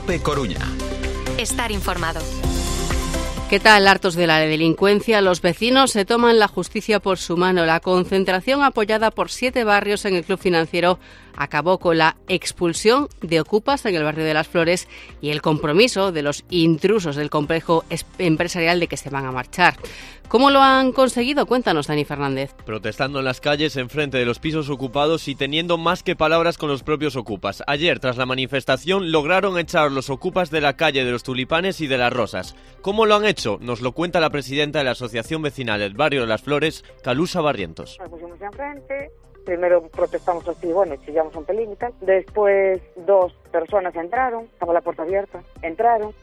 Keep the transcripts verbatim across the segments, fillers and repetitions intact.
COPE Coruña. Estar informado. ¿Qué tal? Hartos de la delincuencia, los vecinos se toman la justicia por su mano. La concentración apoyada por siete barrios en el Club Financiero acabó con la expulsión de ocupas en el barrio de Las Flores y el compromiso de los intrusos del complejo empresarial de que se van a marchar. ¿Cómo lo han conseguido? Cuéntanos, Dani Fernández. Protestando en las calles enfrente de los pisos ocupados y teniendo más que palabras con los propios ocupas. Ayer, tras la manifestación, lograron echar los ocupas de la calle de los Tulipanes y de las Rosas. ¿Cómo lo han hecho? Nos lo cuenta la presidenta de la Asociación Vecinal del Barrio de Las Flores, Calusa Barrientos. Nos pusimos enfrente. Primero protestamos así, bueno, chillamos un pelín y tal. Después dos personas entraron, estaba la puerta abierta, entraron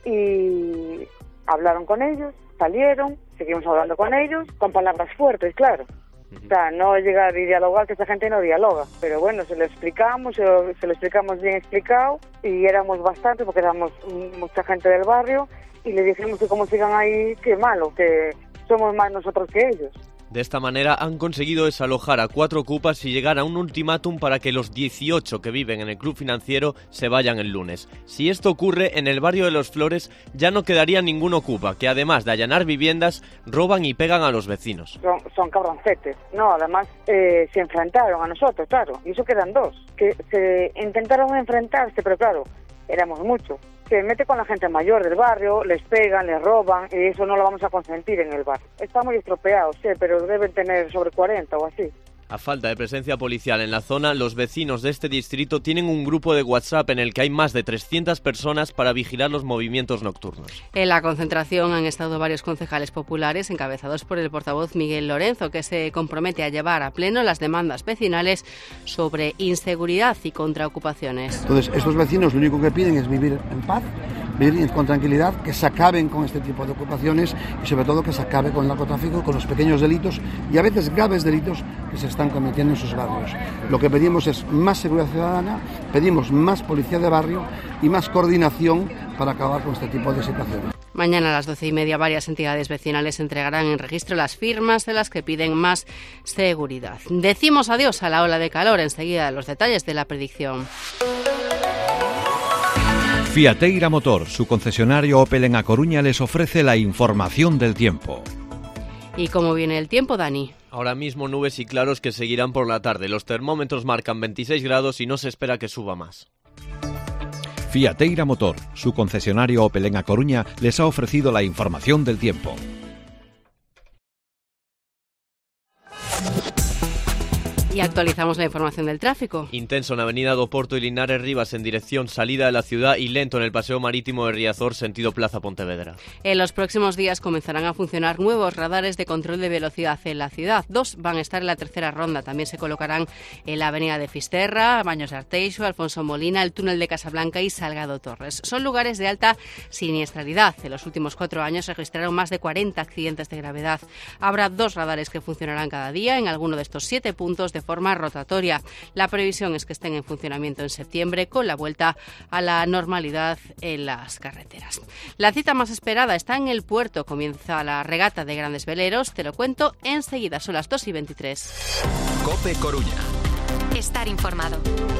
y hablaron con ellos, salieron, seguimos hablando con ellos, con palabras fuertes, claro. O sea, no llegar y dialogar, que esa gente no dialoga. Pero bueno, se lo explicamos, se lo, se lo explicamos bien explicado y éramos bastante porque éramos mucha gente del barrio y le dijimos que como sigan ahí, qué malo, que somos más nosotros que ellos. De esta manera han conseguido desalojar a cuatro ocupas y llegar a un ultimátum para que los dieciocho que viven en el Club Financiero se vayan el lunes. Si esto ocurre, en el barrio de Las Flores ya no quedaría ningún ocupa, que además de allanar viviendas, roban y pegan a los vecinos. Son, son cabroncetes. No, además eh, se enfrentaron a nosotros, claro, y eso quedan dos, que se intentaron enfrentarse, pero claro, éramos muchos. Se mete con la gente mayor del barrio, les pegan, les roban, y eso no lo vamos a consentir en el barrio. Está muy estropeado, sí, pero deben tener sobre cuarenta o así. A falta de presencia policial en la zona, los vecinos de este distrito tienen un grupo de WhatsApp en el que hay más de trescientas personas para vigilar los movimientos nocturnos. En la concentración han estado varios concejales populares encabezados por el portavoz Miguel Lorenzo, que se compromete a llevar a pleno las demandas vecinales sobre inseguridad y contraocupaciones. Entonces, estos vecinos lo único que piden es vivir en paz, vivir con tranquilidad, que se acaben con este tipo de ocupaciones y sobre todo que se acabe con el narcotráfico, con los pequeños delitos y a veces graves delitos que se están cometiendo en sus barrios. Lo que pedimos es más seguridad ciudadana, pedimos más policía de barrio y más coordinación para acabar con este tipo de situaciones. Mañana a las doce y media varias entidades vecinales entregarán en registro las firmas de las que piden más seguridad. Decimos adiós a la ola de calor, enseguida los detalles de la predicción. Fiateira Motor, su concesionario Opel en A Coruña, les ofrece la información del tiempo. ¿Y cómo viene el tiempo, Dani? Ahora mismo nubes y claros que seguirán por la tarde. Los termómetros marcan veintiséis grados y no se espera que suba más. Fiateira Motor, su concesionario Opel en A Coruña, les ha ofrecido la información del tiempo. Y actualizamos la información del tráfico. Intenso en Avenida do Porto y Linares Rivas en dirección salida de la ciudad y lento en el Paseo Marítimo de Riazor sentido Plaza Pontevedra. En los próximos días comenzarán a funcionar nuevos radares de control de velocidad en la ciudad. Dos van a estar en la tercera ronda. También se colocarán en la Avenida de Fisterra, Baños de Arteixo, Alfonso Molina, el túnel de Casablanca y Salgado Torres. Son lugares de alta siniestralidad. En los últimos cuatro años se registraron más de cuarenta accidentes de gravedad. Habrá dos radares que funcionarán cada día en alguno de estos siete puntos de forma rotatoria. La previsión es que estén en funcionamiento en septiembre con la vuelta a la normalidad en las carreteras. La cita más esperada está en el puerto. Comienza la regata de grandes veleros. Te lo cuento enseguida. Son las dos y veintitrés. COPE Coruña. Estar informado.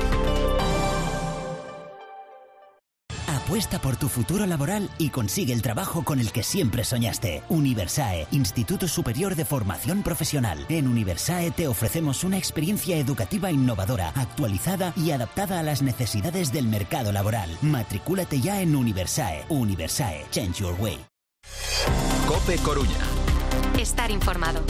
Apuesta por tu futuro laboral y consigue el trabajo con el que siempre soñaste. Universae, Instituto Superior de Formación Profesional. En Universae te ofrecemos una experiencia educativa innovadora, actualizada y adaptada a las necesidades del mercado laboral. Matricúlate ya en Universae. Universae, change your way. COPE Coruña. Estar informado.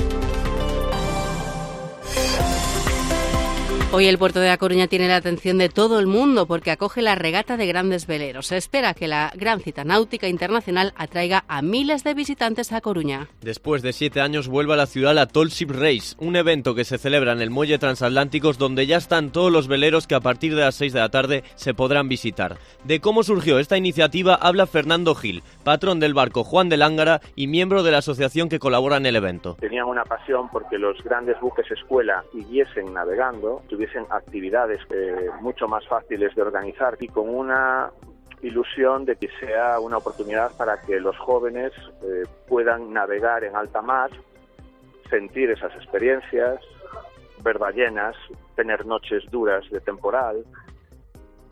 Hoy el puerto de A Coruña tiene la atención de todo el mundo porque acoge la regata de grandes veleros. Se espera que la gran cita náutica internacional atraiga a miles de visitantes a A Coruña. Después de siete años vuelve a la ciudad la Tall Ship Race, un evento que se celebra en el muelle Transatlánticos donde ya están todos los veleros que a partir de las seis de la tarde se podrán visitar. De cómo surgió esta iniciativa habla Fernando Gil, patrón del barco Juan de Lángara y miembro de la asociación que colabora en el evento. Tenían una pasión porque los grandes buques escuela siguiesen navegando, tuviesen actividades eh, mucho más fáciles de organizar y con una ilusión de que sea una oportunidad para que los jóvenes eh, puedan navegar en alta mar, sentir esas experiencias, ver ballenas, tener noches duras de temporal.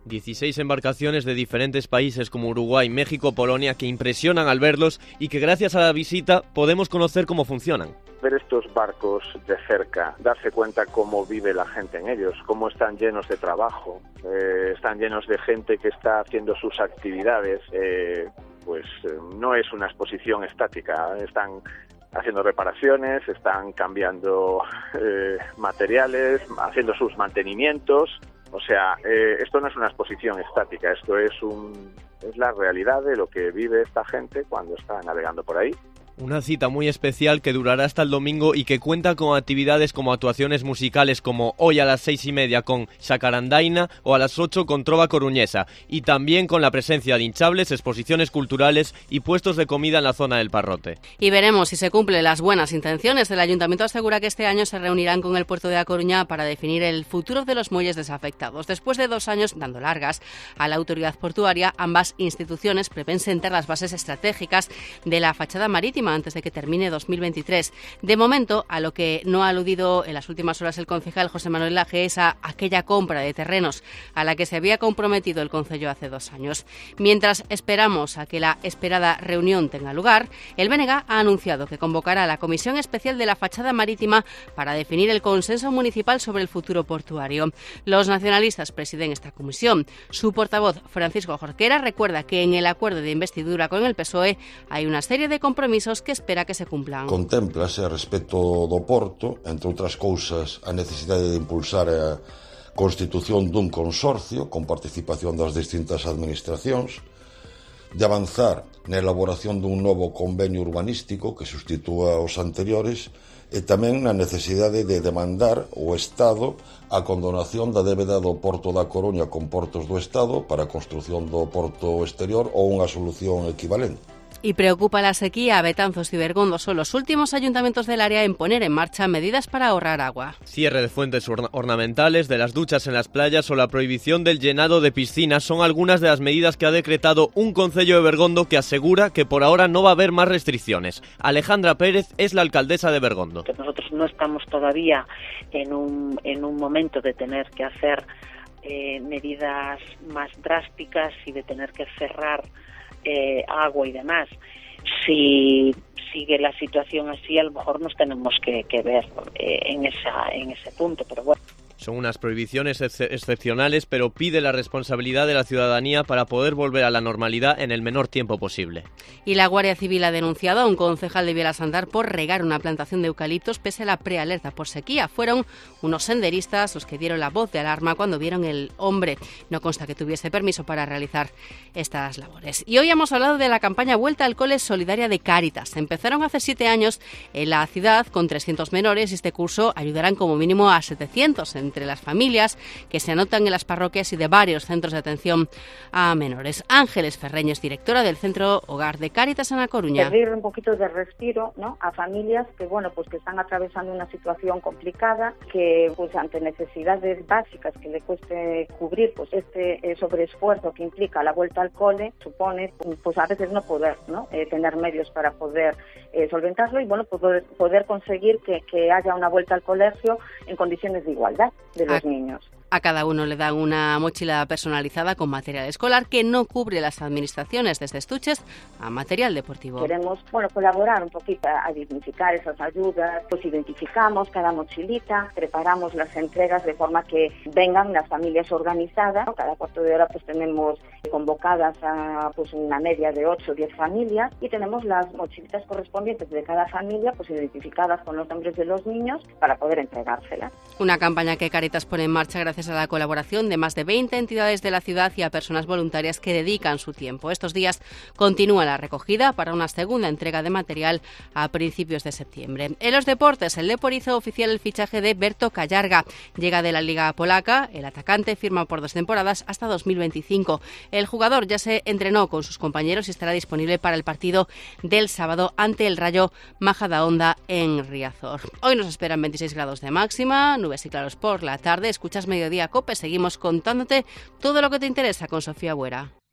dieciséis embarcaciones de diferentes países como Uruguay, México, Polonia, que impresionan al verlos y que gracias a la visita podemos conocer cómo funcionan. Ver estos barcos de cerca, darse cuenta cómo vive la gente en ellos, cómo están llenos de trabajo, eh, están llenos de gente que está haciendo sus actividades, eh, pues eh, no es una exposición estática, están haciendo reparaciones, están cambiando eh, materiales, haciendo sus mantenimientos. O sea, eh, esto no es una exposición estática, esto es un es la realidad de lo que vive esta gente cuando está navegando por ahí. Una cita muy especial que durará hasta el domingo y que cuenta con actividades como actuaciones musicales como hoy a las seis y media con Xacarandaina o a las ocho con Trova Coruñesa, y también con la presencia de hinchables, exposiciones culturales y puestos de comida en la zona del Parrote. Y veremos si se cumplen las buenas intenciones. El Ayuntamiento asegura que este año se reunirán con el puerto de A Coruña para definir el futuro de los muelles desafectados. Después de dos años dando largas a la autoridad portuaria, ambas instituciones prevén sentar las bases estratégicas de la fachada marítima antes de que termine dos mil veintitrés. De momento, a lo que no ha aludido en las últimas horas el concejal José Manuel Laje es a aquella compra de terrenos a la que se había comprometido el concello hace dos años. Mientras esperamos a que la esperada reunión tenga lugar, el B N G ha anunciado que convocará a la Comisión Especial de la Fachada Marítima para definir el consenso municipal sobre el futuro portuario. Los nacionalistas presiden esta comisión. Su portavoz, Francisco Jorquera, recuerda que en el acuerdo de investidura con el P S O E hay una serie de compromisos que espera que se cumplan. Contémplase a respecto do Porto, entre outras cousas, a necesidade de impulsar a constitución dun consorcio con participación das distintas administracións, de avanzar na elaboración dun novo convenio urbanístico que sustitúa os anteriores e tamén na necesidade de demandar o Estado a condonación da débeda do Porto da Coruña con Portos do Estado para a construción do Porto Exterior ou unha solución equivalente. Y preocupa la sequía. Betanzos y Bergondo son los últimos ayuntamientos del área en poner en marcha medidas para ahorrar agua. Cierre de fuentes orna- ornamentales, de las duchas en las playas o la prohibición del llenado de piscinas son algunas de las medidas que ha decretado un concello de Bergondo que asegura que por ahora no va a haber más restricciones. Alejandra Pérez es la alcaldesa de Bergondo. Nosotros no estamos todavía en un, en un momento de tener que hacer eh, medidas más drásticas y de tener que cerrar Eh, agua y demás. Si sigue la situación así, a lo mejor nos tenemos que, que ver eh, en esa en ese punto, pero bueno. Son unas prohibiciones ex- excepcionales, pero pide la responsabilidad de la ciudadanía para poder volver a la normalidad en el menor tiempo posible. Y la Guardia Civil ha denunciado a un concejal de Vilasandar por regar una plantación de eucaliptos pese a la prealerta por sequía. Fueron unos senderistas los que dieron la voz de alarma cuando vieron el hombre. No consta que tuviese permiso para realizar estas labores. Y hoy hemos hablado de la campaña Vuelta al Cole Solidaria de Cáritas. Empezaron hace siete años en la ciudad con trescientos menores y este curso ayudarán como mínimo a setecientos entre las familias que se anotan en las parroquias y de varios centros de atención a menores. Ángeles Ferreñes, directora del Centro Hogar de Cáritas en A Coruña. Pedir un poquito de respiro, ¿no?, a familias que, bueno, pues que están atravesando una situación complicada, que pues ante necesidades básicas que le cueste cubrir, pues este eh, sobreesfuerzo que implica la vuelta al cole supone, pues a veces no poder, ¿no?, eh, tener medios para poder eh, solventarlo y, bueno, poder, poder conseguir que, que haya una vuelta al colegio en condiciones de igualdad de los a, niños. A cada uno le dan una mochila personalizada con material escolar que no cubre las administraciones, desde estuches a material deportivo. Queremos, bueno, colaborar un poquito a dignificar esas ayudas, pues identificamos cada mochilita, preparamos las entregas de forma que vengan las familias organizadas, ¿no? Cada cuarto de hora pues tenemos convocadas a pues una media de ocho o diez familias y tenemos las mochilitas correspondientes de cada familia pues identificadas con los nombres de los niños para poder entregárselas. Una campaña que Cáritas pone en marcha gracias a la colaboración de más de veinte entidades de la ciudad y a personas voluntarias que dedican su tiempo. Estos días continúa la recogida para una segunda entrega de material a principios de septiembre. En los deportes, el Depor hizo oficial el fichaje de Berto Kallarga. Llega de la Liga Polaca, el atacante firma por dos temporadas hasta dos mil veinticinco. El jugador ya se entrenó con sus compañeros y estará disponible para el partido del sábado ante el Rayo Majadahonda en Riazor. Hoy nos esperan veintiséis grados de máxima, nubes y claros por la tarde. Escuchas Mediodía Cope, seguimos contándote todo lo que te interesa con Sofía Buera.